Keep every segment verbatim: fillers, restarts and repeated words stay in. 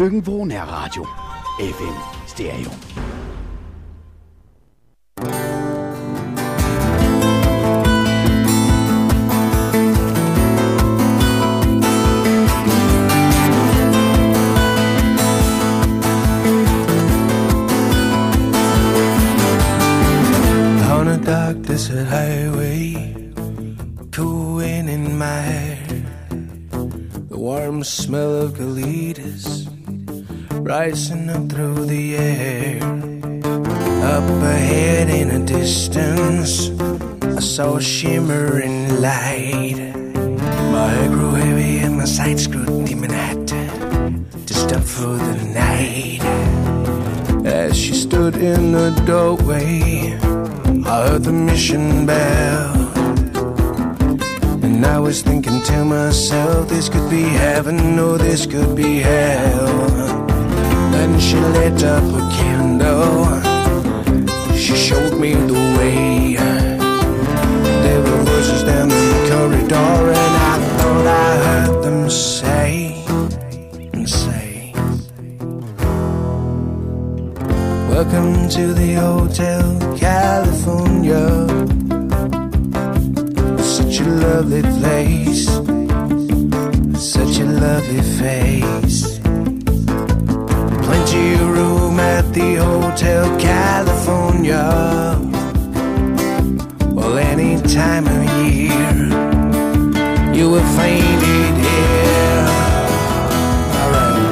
Løkken-Vrå Nærradio. F M Stereo. On a dark desert highway, cool wind in my hair, the warm smell of colitas rising up through the air. Up ahead in a distance, I saw a shimmering light. My head grew heavy and my sights grew dim and I had to, to stop for the night. As she stood in the doorway, I heard the mission bell, and I was thinking to myself, this could be heaven or this could be hell. Then she lit up a candle, she showed me the way. There were voices down in the corridor, and I thought I heard them say, say, welcome to the Hotel California. Such a lovely place, such a lovely face. Plenty of room at the Hotel California. Well, any time of year you will find it here. All right.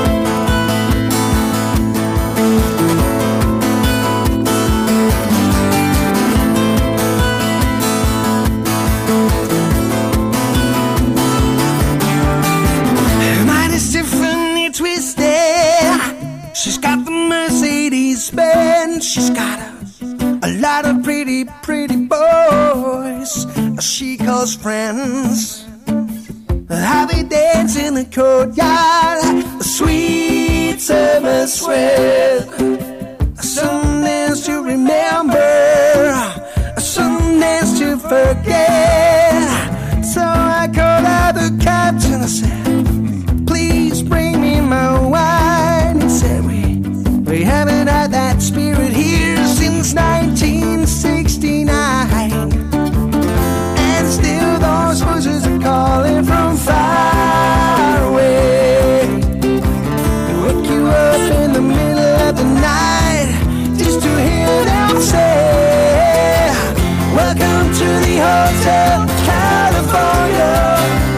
She's got the Mercedes Benz. She's got a, a lot of pretty, pretty boys she calls friends. How they dance in the courtyard, a sweet summer sweat. Some dance to remember, some dance to forget. So I called out the captain. I said, please bring me my wine. He said, we, we haven't had that spirit here since nineteen sixty-nine. And still those voices are calling from far away. They wake you up in the middle of the night just to hear them say, welcome to the Hotel California.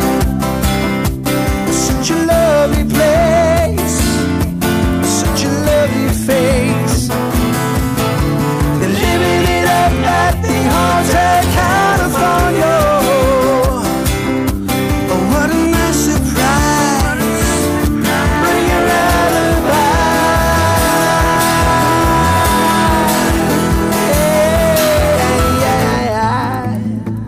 Such a lovely place, such a lovely face. They're living it up at the Hotel California. Oh, what a nice surprise. Bring your alibi. Yeah, yeah, yeah.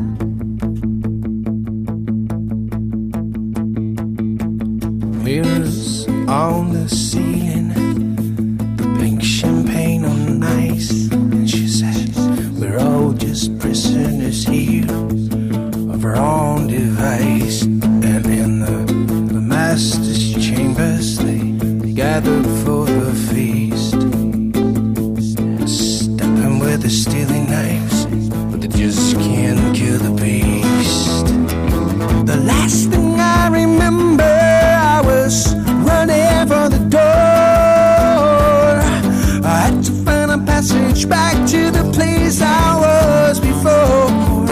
Mirrors on the ceiling, the pink champagne on ice. And she said, we're all just prisoners here of our own device. And in the, the master's chambers, they, they gathered for the feast, stepping with the stealing knives, but they just can't kill the beast. The last thing I remember, I was running for the door. I had to find a passage back to the place I was before.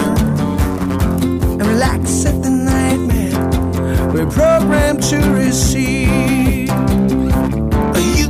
And relax at the nightmare we're programmed to receive.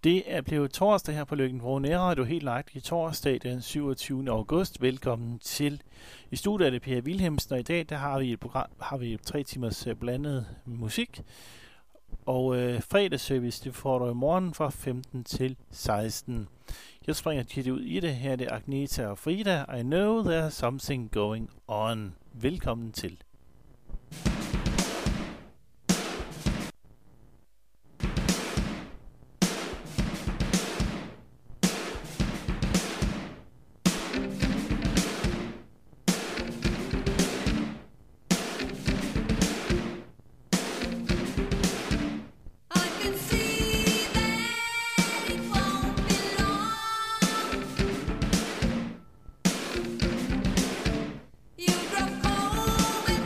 Det er blevet torsdag her på Løkken Nærradio, helt nøjagtigt torsdag den syvogtyvende august. Velkommen til. I studiet er det Per Wilhelmsen, og i dag der har vi et program, har vi tre timers blandet musik. Og øh, fredagsservice, det får du i morgen fra femten til seksten. Jeg springer tit ud i det. Her er det Agneta og Frida. I know there's something going on. Velkommen til. You drove cold.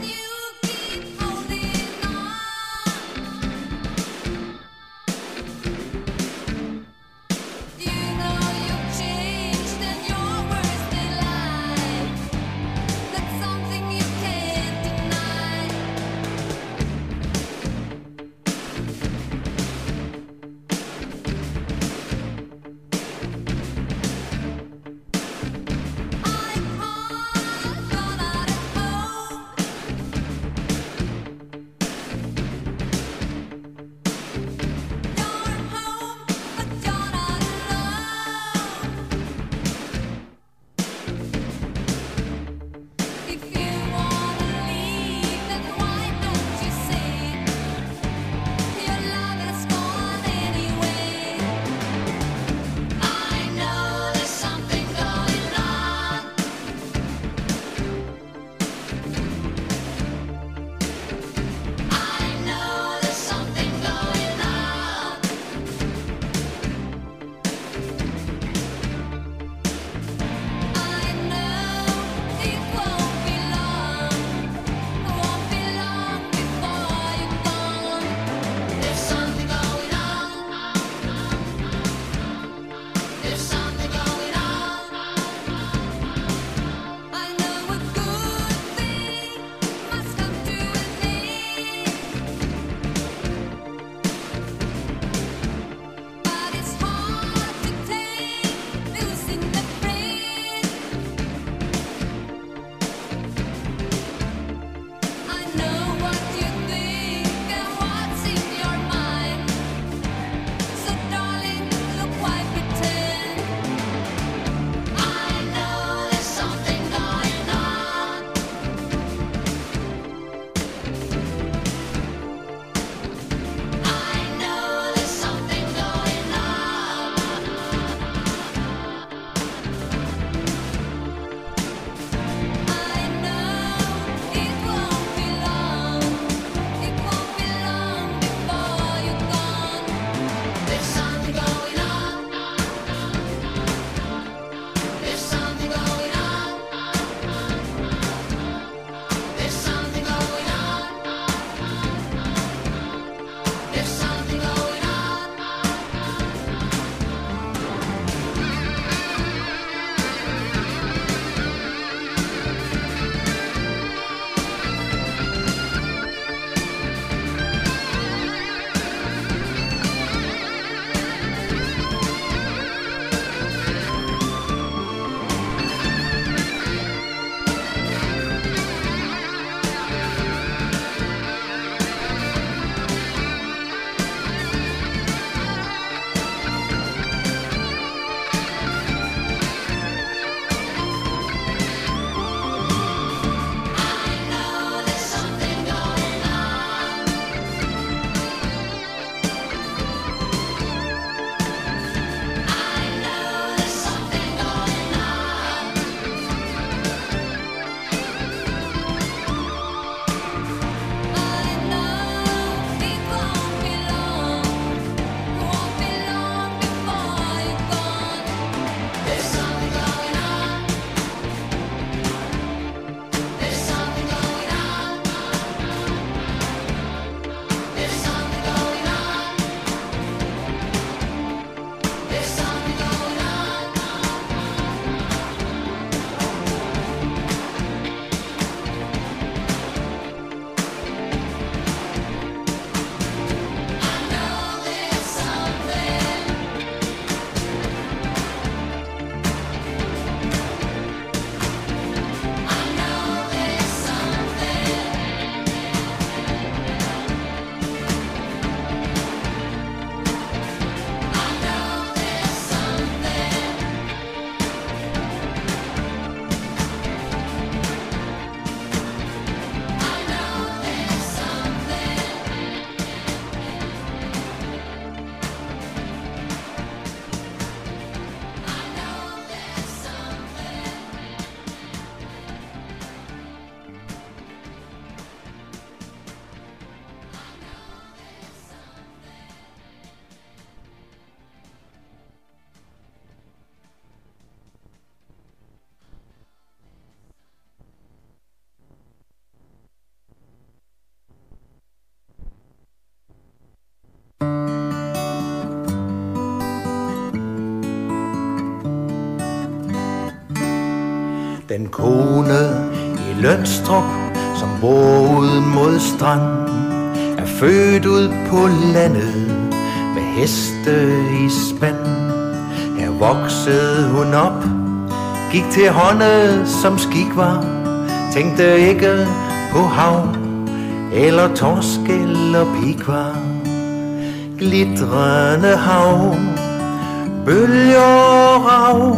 Den kone i Lønstrup, som bor ud mod strand, er født ud på landet med heste i spand. Her voksede hun op, gik til hånde som skik var, tænkte ikke på hav eller torsk eller pikvar. Glitrende hav, bølger og rav,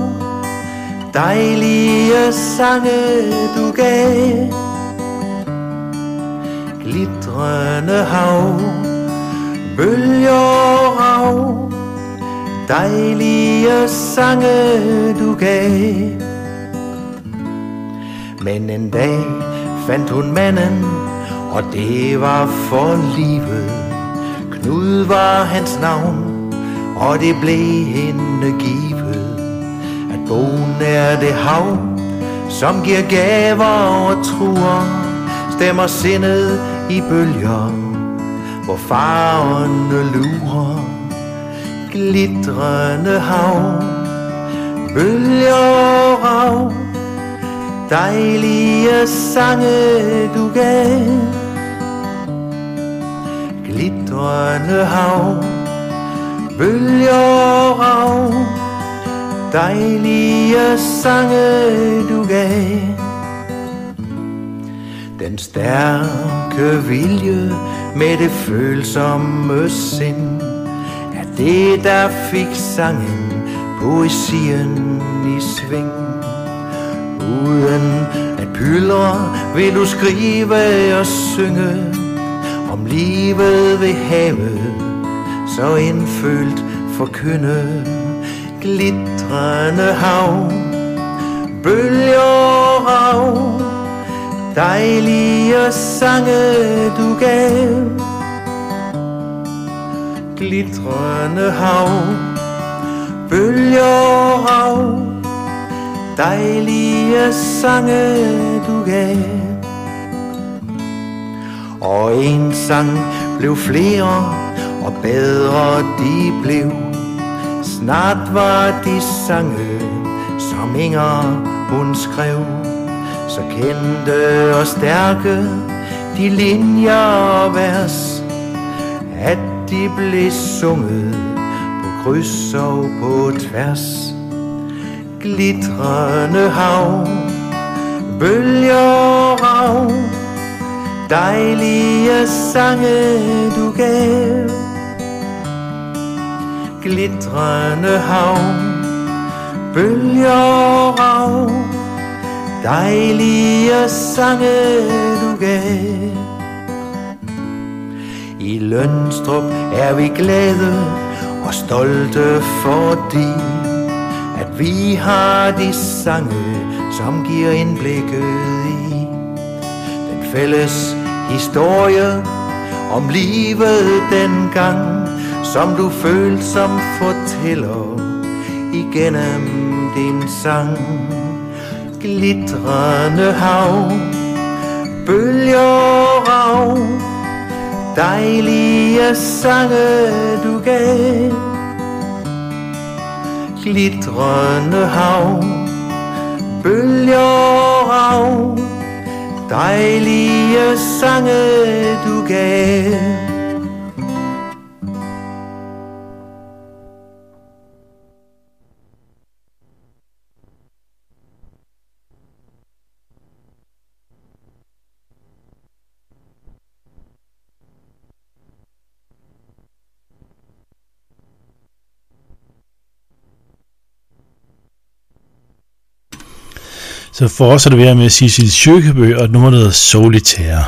dejlige sange du gav. Glitrende hav, bølger og rav, dejlige sange du gav. Men en dag fandt hun manden, og det var for livet. Knud var hans navn, og det blev hende givet. At bo nær det hav, som giver gaver og truer, stemmer sindet i bølger, hvor farverne lurer. Glitrende hav, bølger og rav, dejlige sange du gav. Glitrende hav, bølger og rav, dejlige sange du gav. Den stærke vilje med det følsomme sind er det, der fik sangen, poesien i sving. Uden at pyldre vil du skrive og synge om livet ved havet, så indfølt forkynde. Glitrende hav, bølger og rav, dejlige sange du gav. Glitrende hav, bølger og rav, dejlige sange du gav. Og en sang blev flere, og bedre de blev. Snart var de sange, som Inger hun skrev. Så kendte og stærke de linjer og vers, at de blev sunget på kryds og på tværs. Glitrende hav, bølger og rav, dejlige sange du gav. Glitrende hav, bølger og rav, dejlige sange du gav. I Lønstrup er vi glade og stolte, fordi at vi har de sange, som giver indblikket i den fælles historie om livet dengang, som du følte som fortæller igennem din sang. Glitrende hav, bølger og rav, dejlige sange du gav. Glitrende hav, bølger og rav, dejlige sange du gav. Så fortsætter vi med Sissel Kyrkjebø og nummeret hedder Solitaire.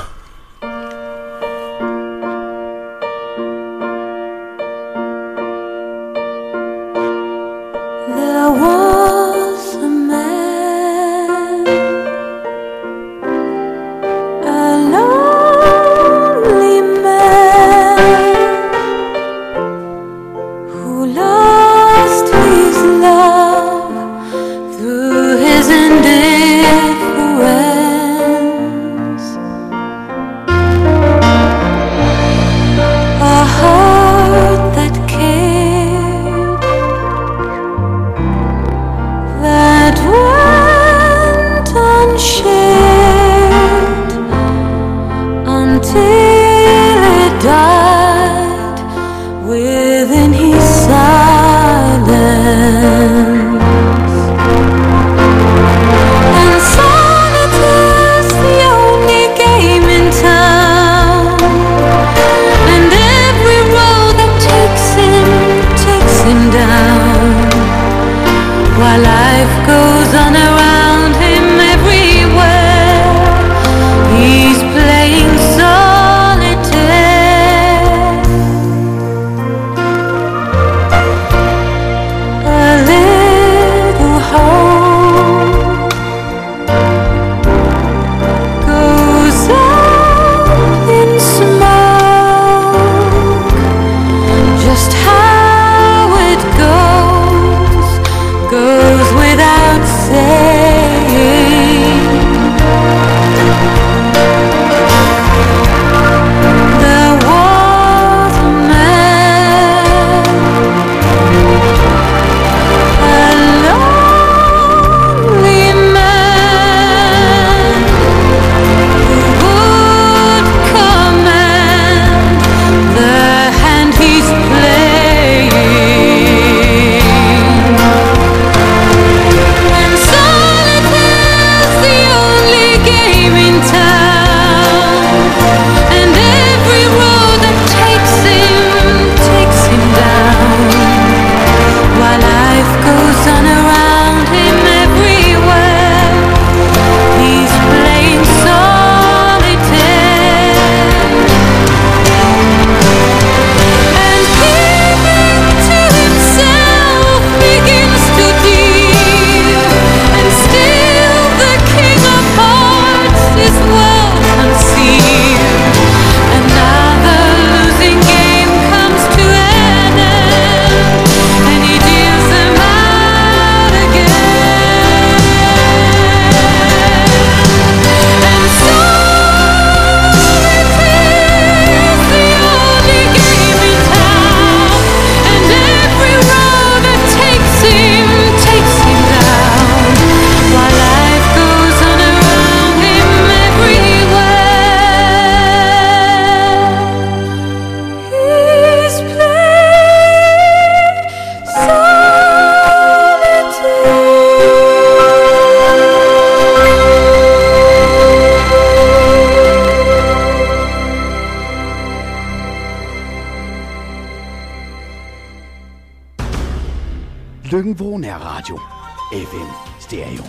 Løkken-Vrå Nærradio. F M Stereo.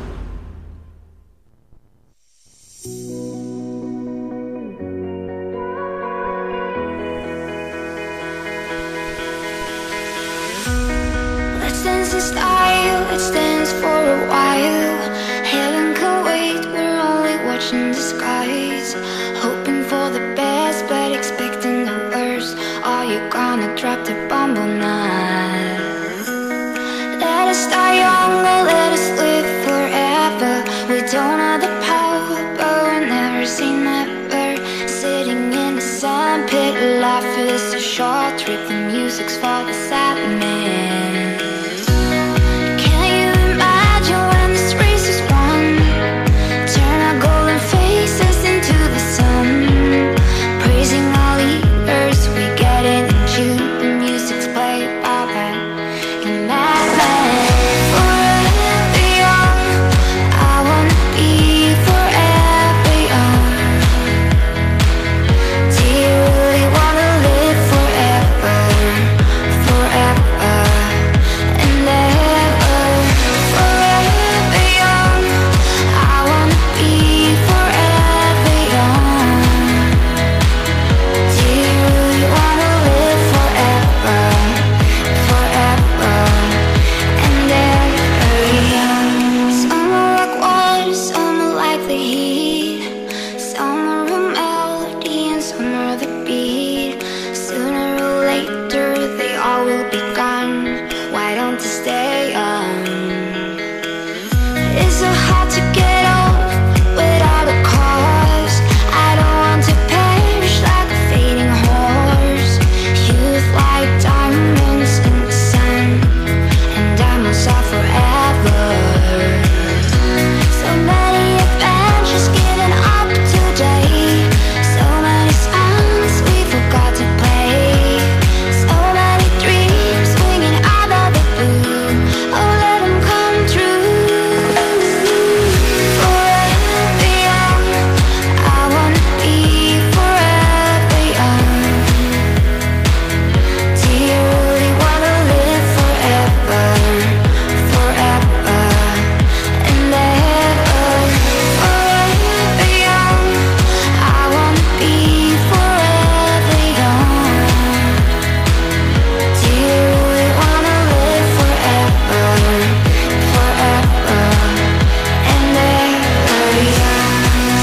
Let's dance in style, let's dance for a while. Heaven can wait, we're only watching the skies. Hoping for the best, but expecting the worst. Are you gonna drop the bomb or not? Let us die young or let us live forever. We don't have the power, but we'll never say never. Sitting in the sandpit, life is a short trip. The music's for the sadness. Can you imagine when this race is won? Turn our golden faces into the sun. Praising our leaders, we get it in June. The music's played by them in madman. Forever young, I wanna be forever young. Do you really wanna live forever, forever and ever? Forever young, I wanna be forever young. Do you really wanna live forever, forever and ever? Some are like water, some are like the heat. Some are a melody and some are the beat. Sooner or later they all will be gone. Why don't they stay young? It's so hard to get off without a cause. I don't want to perish like a fading horse. Youth like diamonds in the sun, and diamonds are forever. So many adventures given up today. So many songs we forgot to play. So many dreams swinging out of the blue. Oh, let them come true. Forever young, I wanna be forever young. Do you really wanna live forever, forever and ever? Forever young, I wanna be forever young. Do you really wanna live forever, forever and ever young?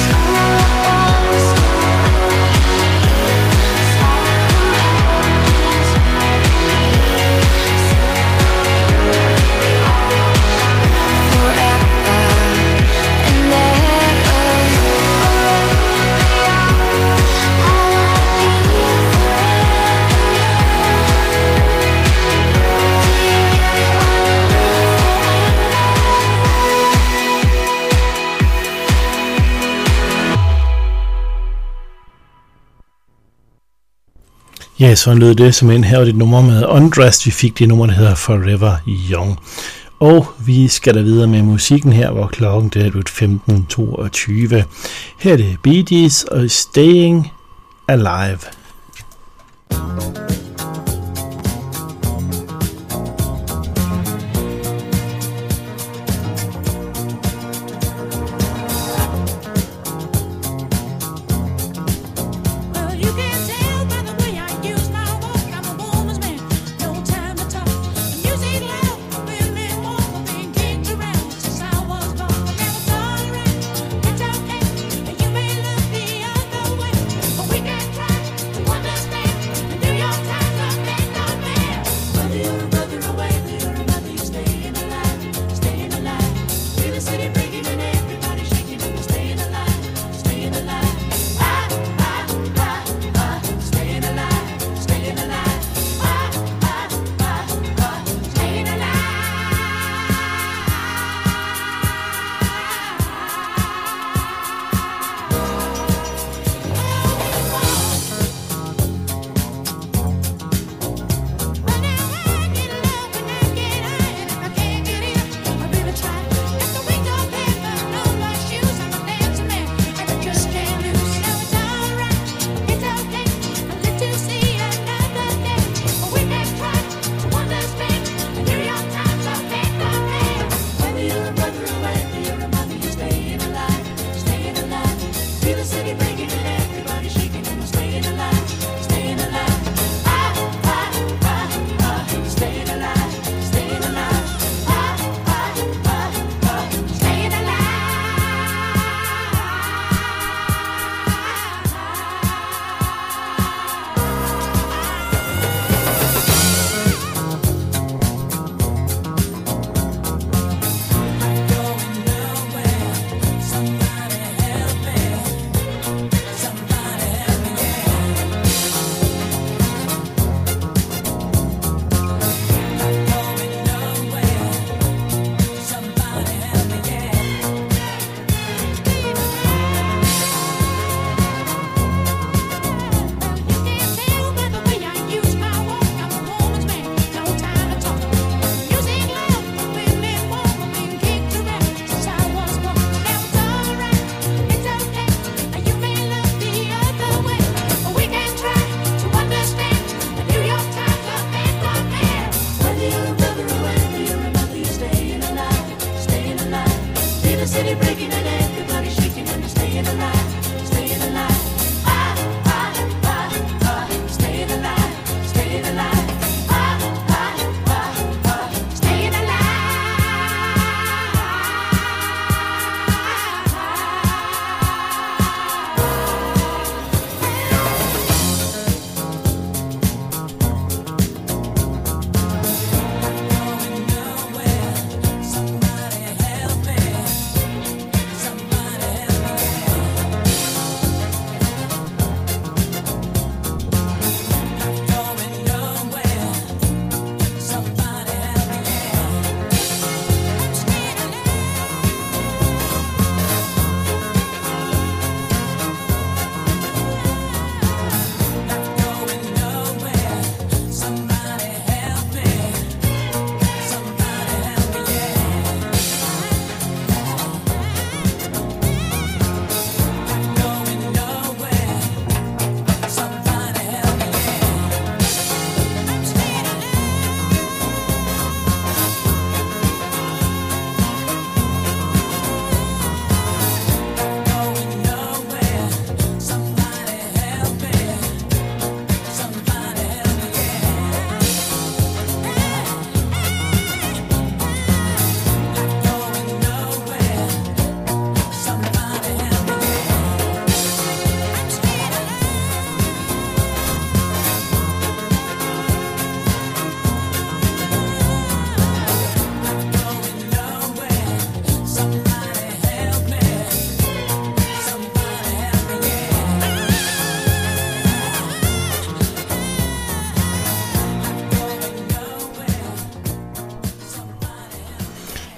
Ja, så lød det som en her, og det nummer med Undressed. Vi fik det nummer, der hedder Forever Young. Og vi skal da videre med musikken her, hvor klokken det er blevet femten toogtyve. Her er det Bee Gees og Staying Alive. Well, you can tell by the way I use my walk, I'm a woman's man, no time to talk. The music loud, been me warm, I've been kicked around since I was born. I never tolerate, it's okay, and you may look the other way, but we can try to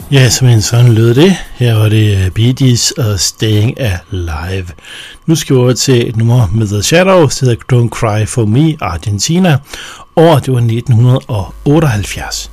Ja, simpelthen sådan lød det. Her var det Bee Gees og Staying Alive. Nu skal vi over til et nummer med The Shadows, der hedder Don't Cry For Me, Argentina. Året det var nitten otteoghalvfjerds.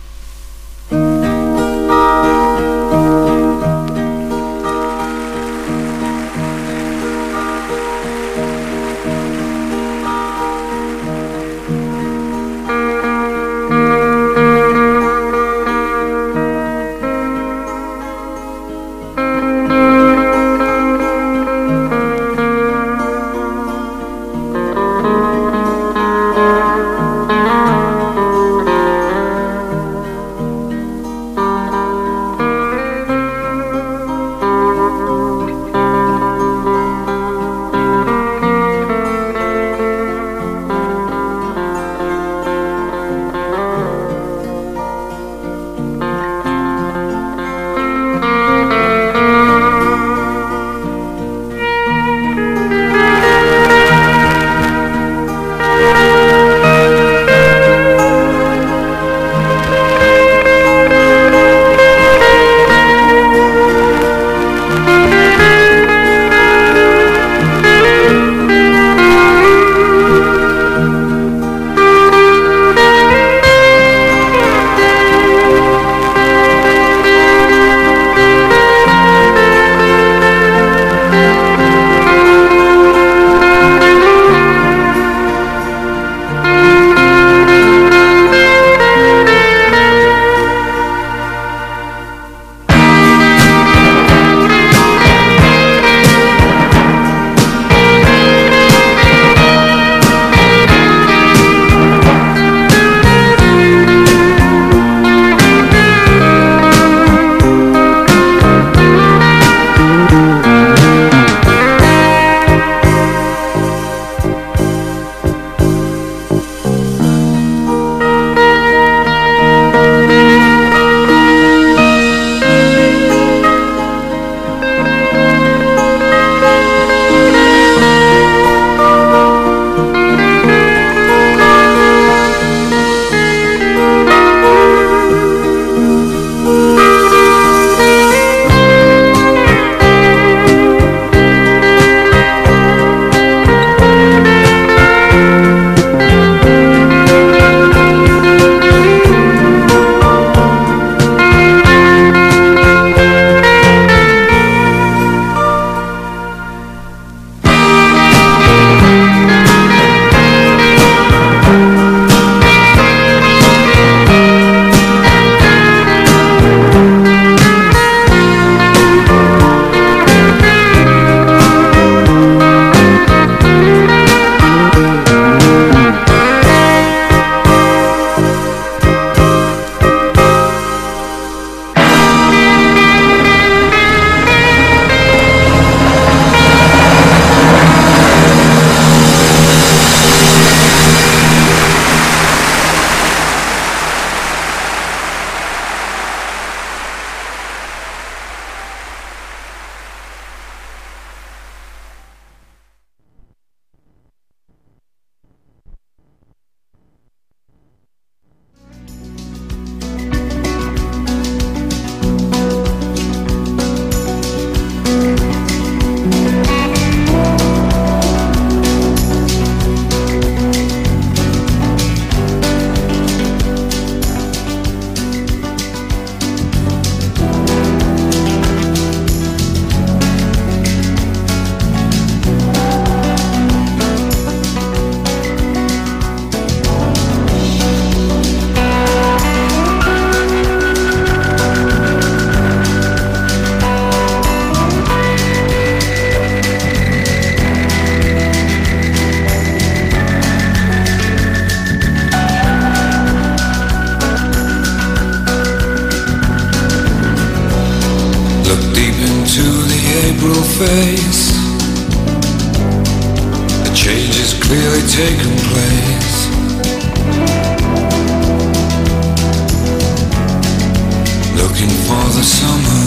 face. A change has clearly taken place. Looking for the summer.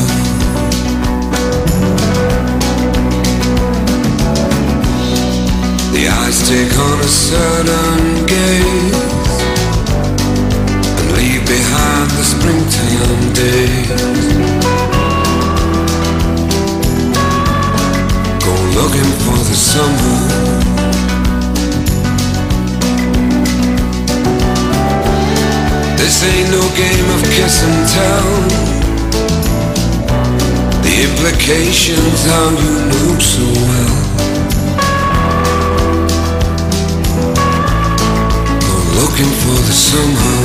The eyes take on a certain gaze and leave behind the springtime days. Go looking for the summer. This ain't no game of kiss and tell. The implications how you knew so well. Go looking for the summer.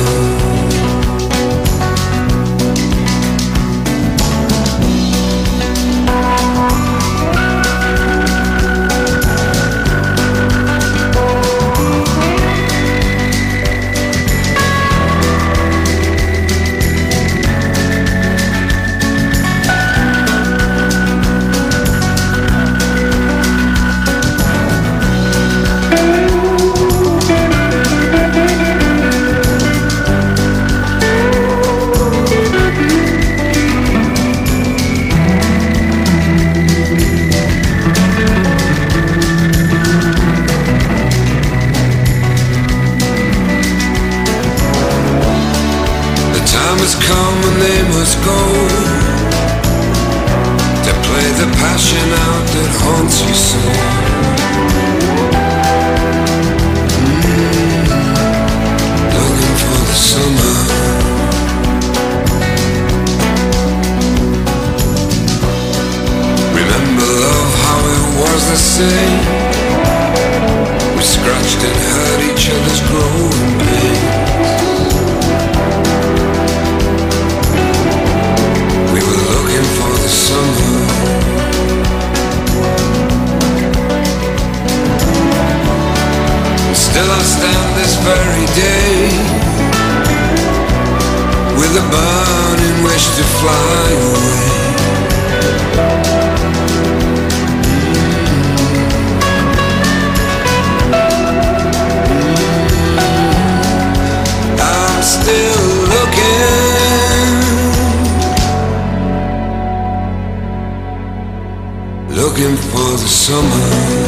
Looking for the summer.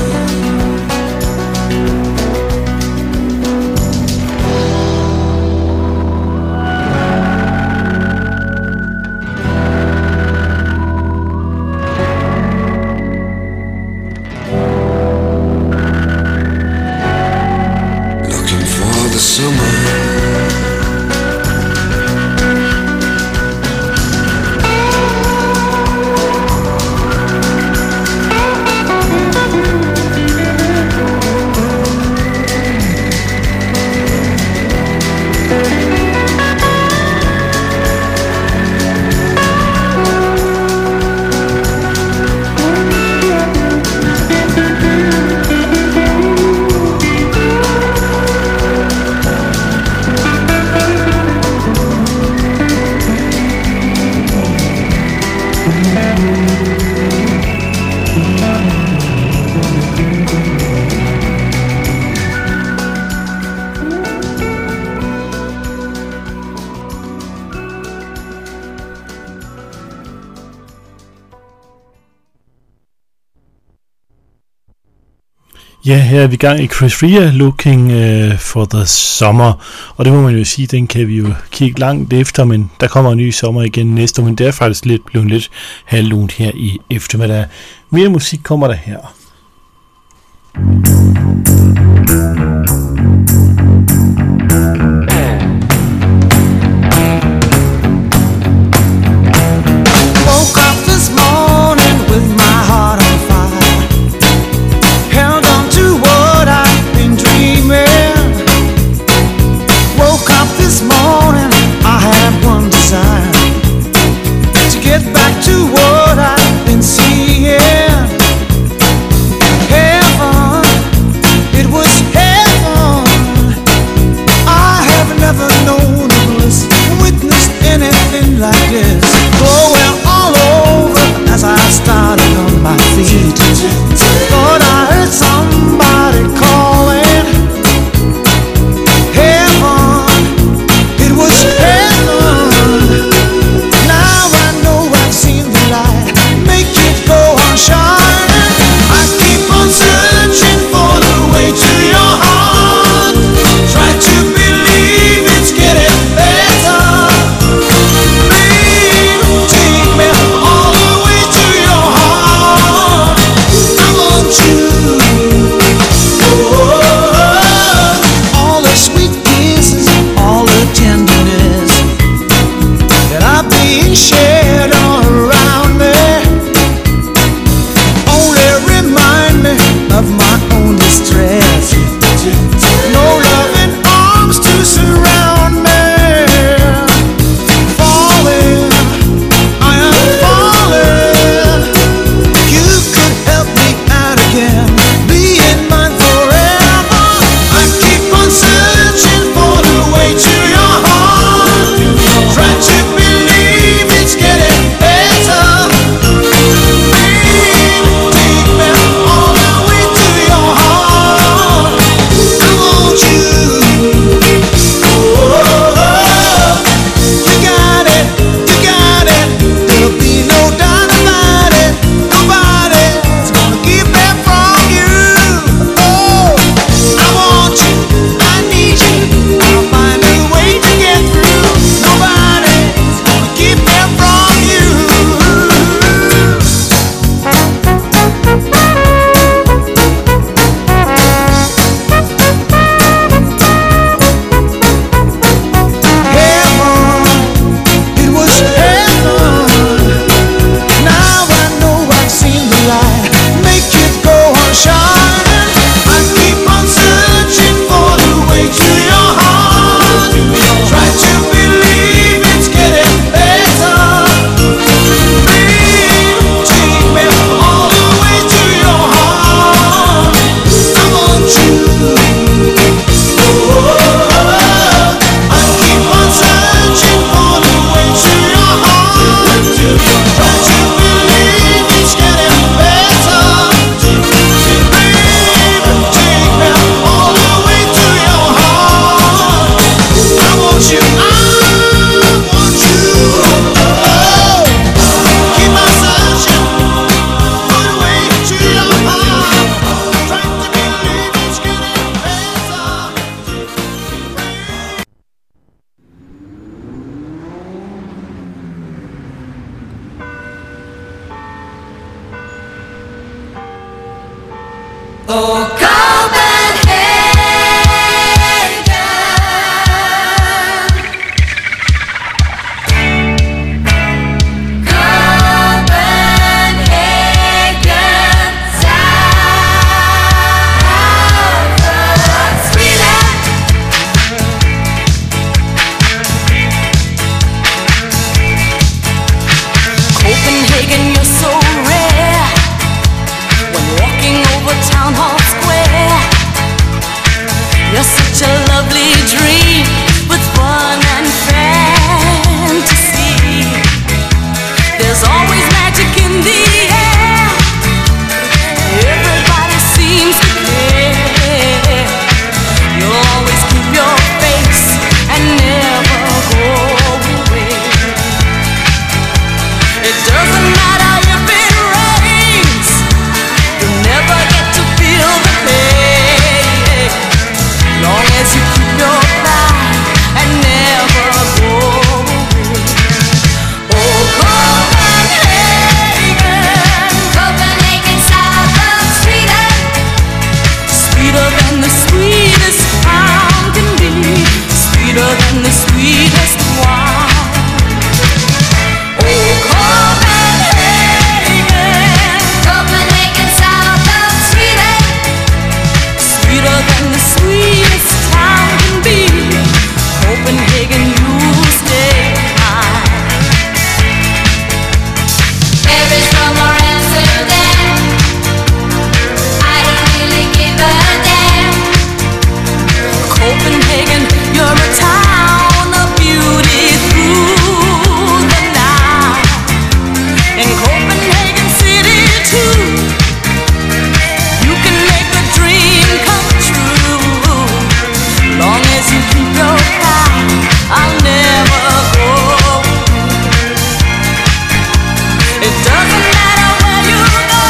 Ja, her er vi i gang i Chris Rea, Looking uh, for the Summer. Og det må man jo sige, den kan vi jo kigge langt efter, men der kommer en ny sommer igen næste år, men det er faktisk lidt blevet lidt halvlunt her i eftermiddag. Mere musik kommer der her. Woke up this morning with my heart on fire. Held on to what I've been dreaming. Woke up this morning, I had one desire, to get back to what I've been seeing. Heaven of my own distress. No loving arms to surround me. Falling, I am falling. You could help me out again, being mine forever. I keep on searching for the way to your heart. Try to believe it's getting better. Take me all the way to your heart. I want you. Oh, you got it, you got it. There'll be no doubt about it. Nobody's gonna keep that from you. Oh, I want you, I need you. I'll find a way to get through. Nobody's gonna keep that from you. Heaven, it was heaven. Now I know I've seen the light. Make it go on shining. I keep on searching for the way to your heart. Try to believe it's getting better. Please take me all the way to your heart. I want you. I keep on searching for the way to your heart. Try to believe it's getting better. Baby, take me all the way to your heart. I want you, I want you. Oh, keep on searching for the way to your heart. Try to believe it's getting better. Oh, Copenhagen, Copenhagen, south of Sweden. Copenhagen, you're so rare. When walking over Town Hall Square, you're such a lovely dream with fun and fantasy. There's always magic in the air. Everybody seems to care. You'll always keep your face and never go away. It doesn't matter if it rains, you never get to feel the pain. Long as you keep your pride and never go away. Oh, Copenhagen, Copenhagen, south of Sweden. sweeter than the sweetest town can be, sweeter than the sweetest wine. Oh, Copenhagen, Copenhagen, south of Sweden. sweeter than the sweetest town can be. Copenhagen, you stay high. Paris, Rome, or Amsterdam. I don't really give a damn. Copenhagen, you're a town of beauty through the night. In Copenhagen City too, you can make a dream come true. Long as you keep your pride, I'll never go. It doesn't matter where you go,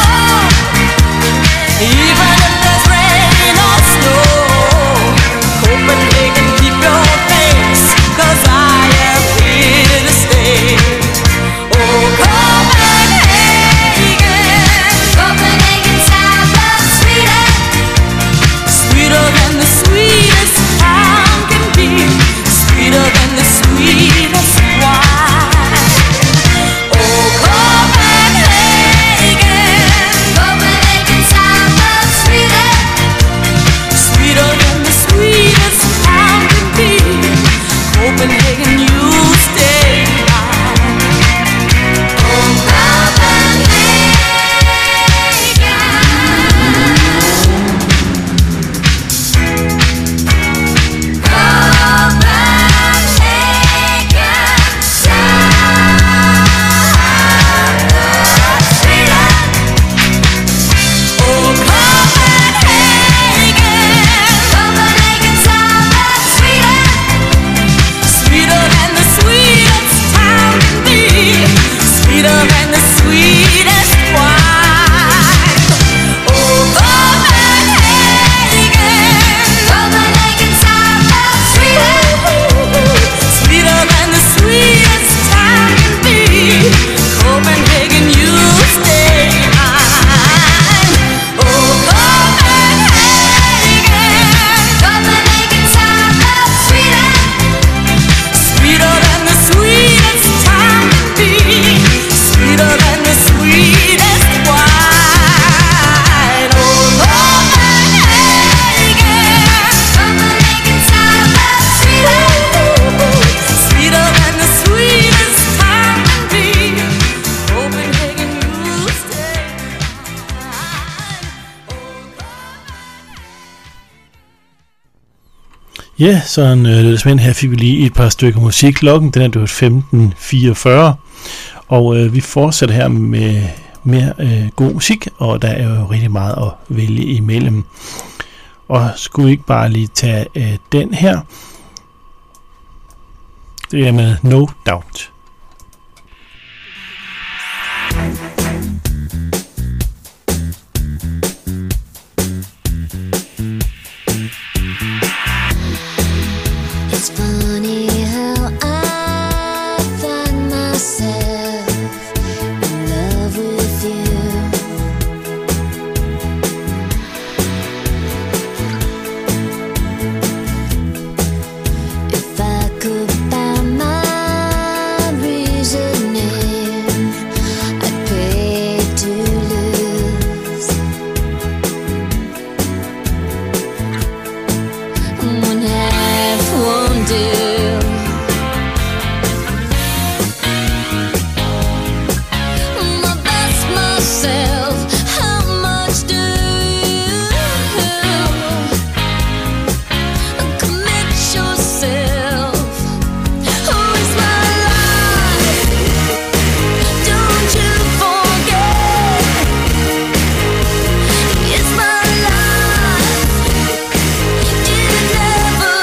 even if there's rain or snow. Copenhagen, keep your face, 'cause I am here to stay. Oh, Copenhagen, Copenhagen, south of Sweden. sweeter than the sweetest town can be, sweeter than the sweetest wine. Oh, Copenhagen, Copenhagen, south of Ja, sådan øh, Lille her fik vi lige et par stykker musik. Klokken den er dødt femten fireogfyrre, og øh, vi fortsætter her med mere øh, god musik, og der er jo rigtig meget at vælge imellem. Og skulle vi ikke bare lige tage øh, den her? Det er med No Doubt. It's funny how I find myself in love with you. If I could find my reasoning, I'd pay to lose. One half won't do. I've asked myself, how much do you commit yourself? Who is my life? Don't you forget, it's my life. It never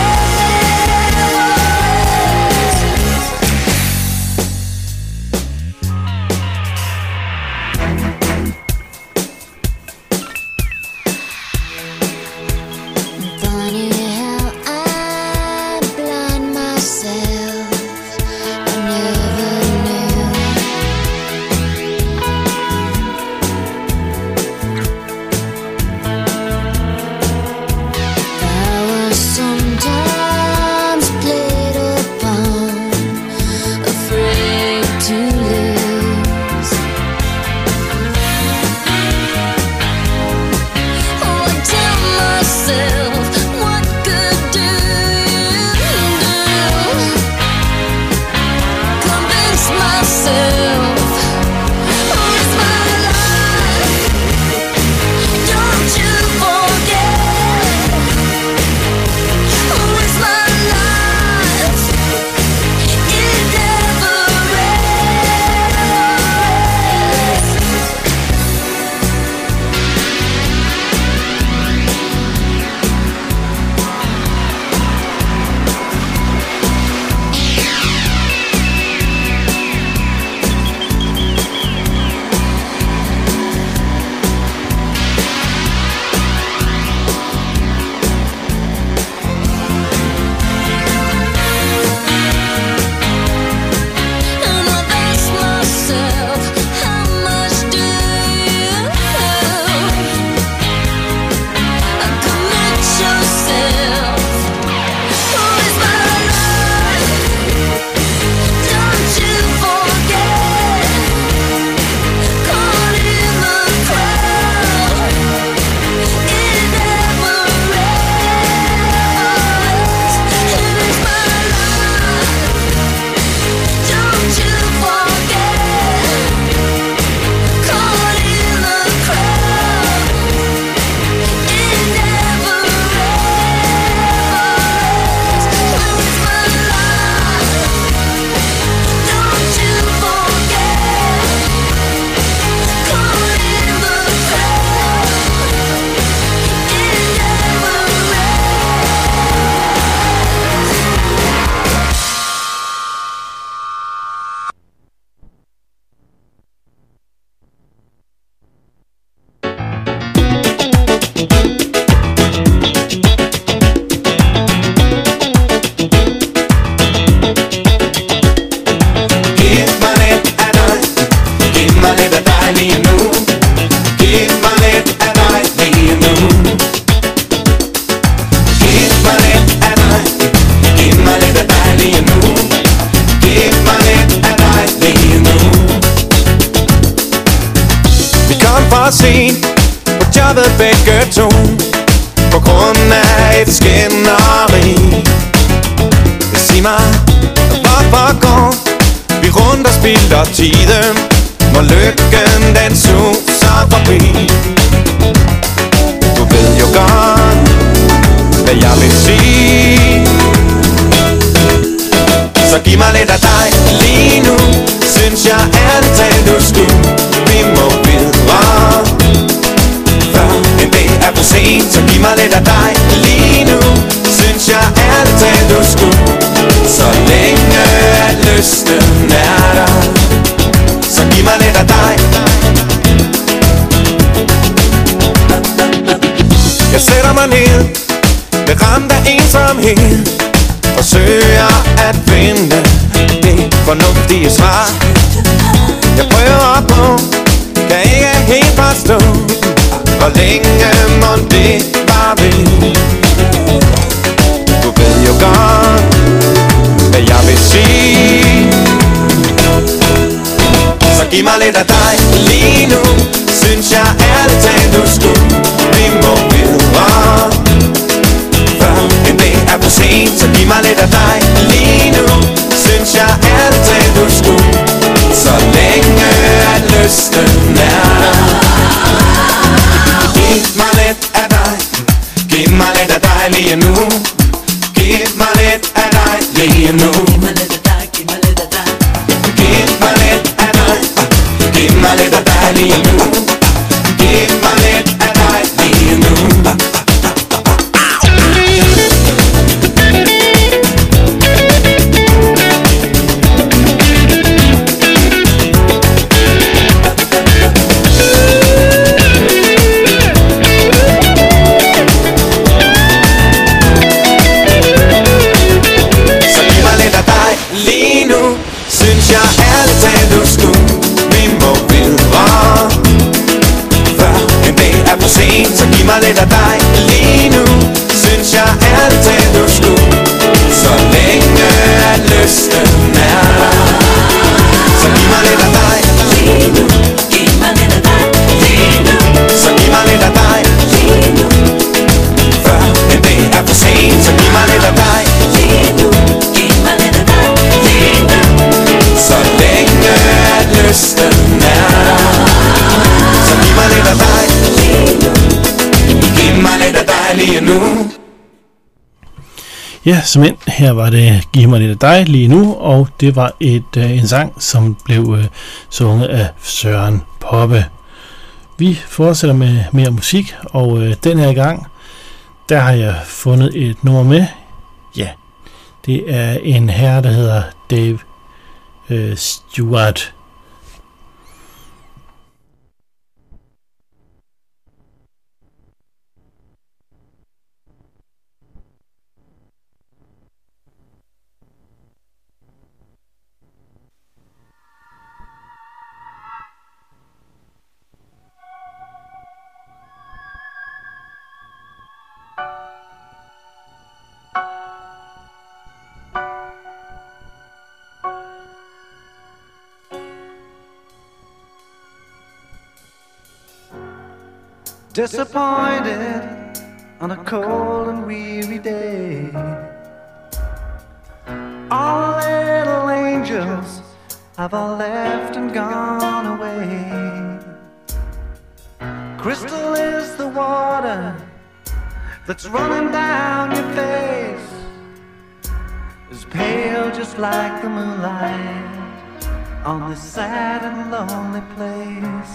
funny how I blind myself. I never knew. I was sometimes played upon, afraid to lose. Oh, I tell myself, what good do you do? Convince myself, who is my life? Don't you forget, who is my life? It never rests. And I've asked myself, how much do you commit yourself? Who is my life? Don't you forget, caught in the crowd, it never rests. It is my life. Don't you forget, caught in the crowd, it never rests. It's my life. Don't you forget, caught in the crowd, it never Giv mig lidt af dig, giv mig lidt af dig lige nu. Giv mig lidt af dig lige nu. Giv mig lidt af dig, giv mig lidt af dig lige nu. Giv mig lidt af dig lige nu. Vi kom for sent på jobbet begge to, på grund af et skænderi. Sig mig, hvorfor går vi rundt og spilder tiden, når lykken den suser forbi? Du ved jo godt, hvad jeg vil sige. Jeg sætter mig ned, ramt af ensomhed, forsøger at finde det fornuftige svar. Jeg prøver på, kan ikke helt forstå, hvor længe må det bare ved. Du ved jo godt, hvad jeg vil sige, så giv mig lidt af dig lige nu. Synes jeg ærligt talt du skulle, vi må videre, før en dag er for sent. Så giv mig lidt af dig lige nu. Synes jeg ærligt talt du skulle, så længe at lysten er der. Giv mig lidt af dig, giv mig lidt af dig lige nu. Giv mig lidt af dig lige nu. Giv mig lidt af dig, giv mig lidt af dig. Giv mig lidt af dig, giv mig lidt af dig lige nu. Giv mig lidt af dig lige nu. Synes jeg ærligt talt du skulle, vi må videre, før en dag er for sent. Så giv mig lidt af dig lige nu. Synes jeg ærligt talt du skulle, så længe at lysten er der. Så giv mig lidt af dig lige nu. Giv mig lidt af dig lige nu. Så giv mig lidt af dig lige nu, før en dag er for sent. Så giv mig lidt af dig lige nu. Giv mig lidt af dig lige nu, så længe at lysten er der. Så giv mig lidt af dig lige nu. Giv mig lidt af dig lige nu. Ja, som ind, her var det Giv mig lidt af dig lige nu, og det var et, uh, en sang, som blev uh, sunget af Søren Poppe. Vi fortsætter med mere musik, og uh, den her gang, der har jeg fundet et nummer med. Ja, det er en herre, der hedder Dave uh, Stewart. Disappointed on a cold and weary day, all little angels have all left and gone away. Crystal is the water that's running down your face, is pale just like the moonlight on this sad and lonely place.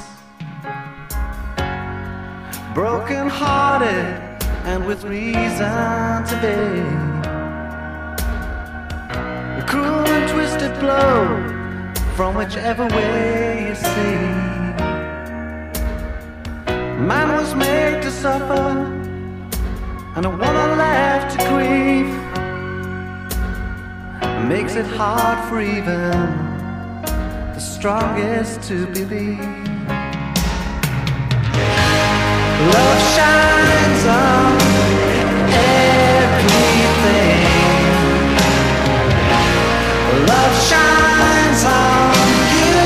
Broken hearted and with reason to be, a cruel and twisted blow from whichever way you see. Man was made to suffer and a woman left to grieve. It makes it hard for even the strongest to believe. Love shines on everything. Love shines on you.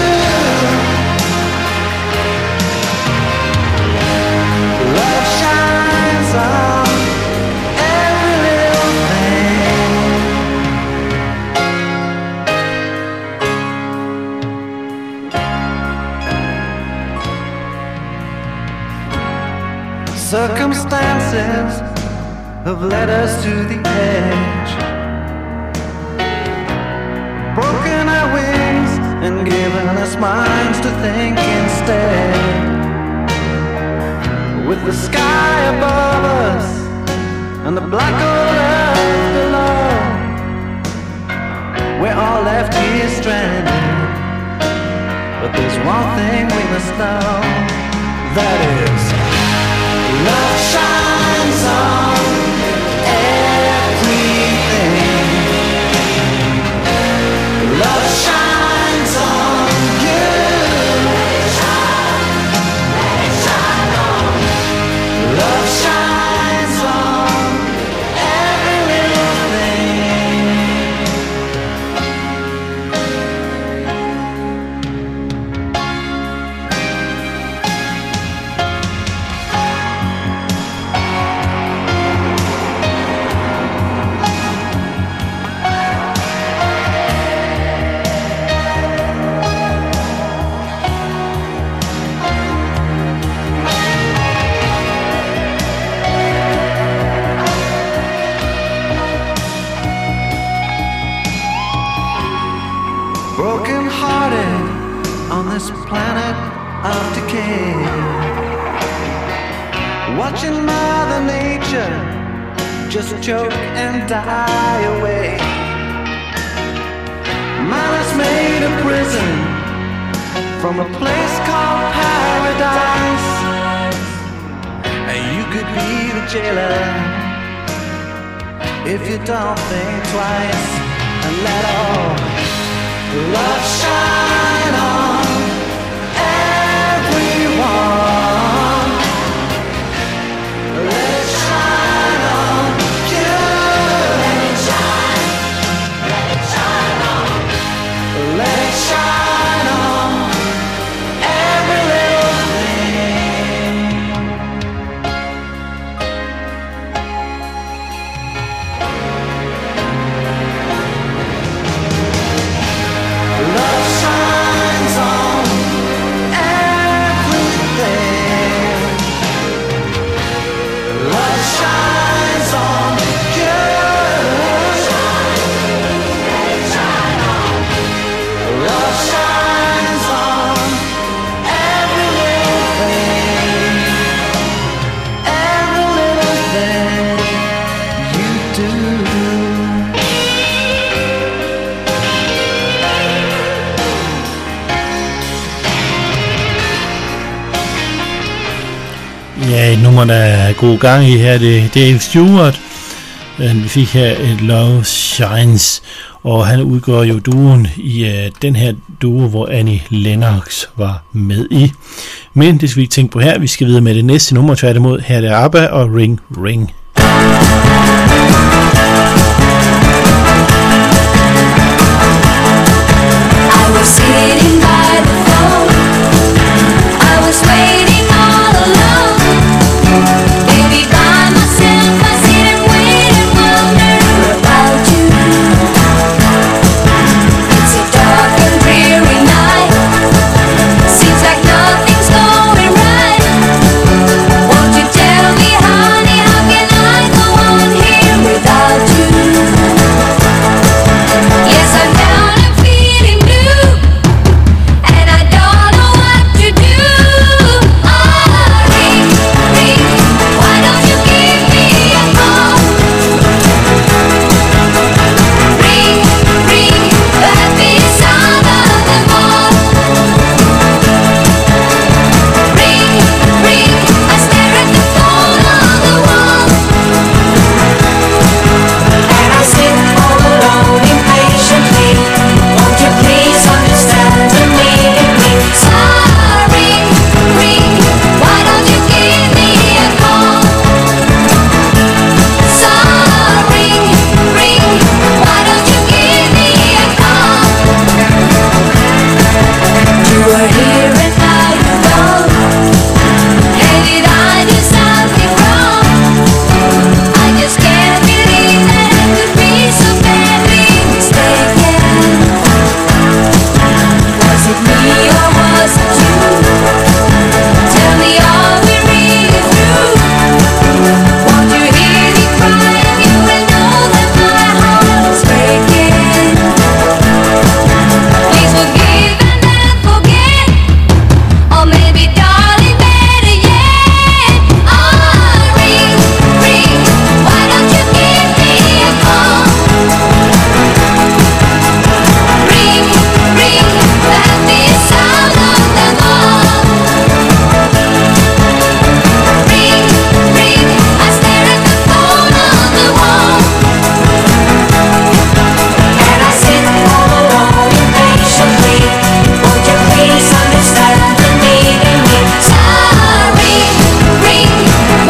Love shines on every little thing. Circumstances have led us to the edge, broken our wings and given us minds to think instead. With the sky above us and the black old earth below, we're all left here stranded. But there's one thing we must know, that is, love shines watching Mother Nature just choke and die away. Man has made a prison from a place called paradise, and you could be the jailer if you don't think twice. And let all love shine on everyone. Let it shine on you. Let it shine. Let it shine on. Let it shine on every little thing. Love shines on everything. Love shines on you. Let it shine on. Love shines on every little thing. Every little thing you do. Ja, et nummer, der er god gang i her, det er Dave Stewart. Men vi fik her et Love Shines, og han udgår jo duoen i uh, den her duo, hvor Annie Lennox var med i. Men det skal vi ikke tænke på her. Vi skal videre med det næste nummer, tværtimod. Her er det ABBA og Ring Ring.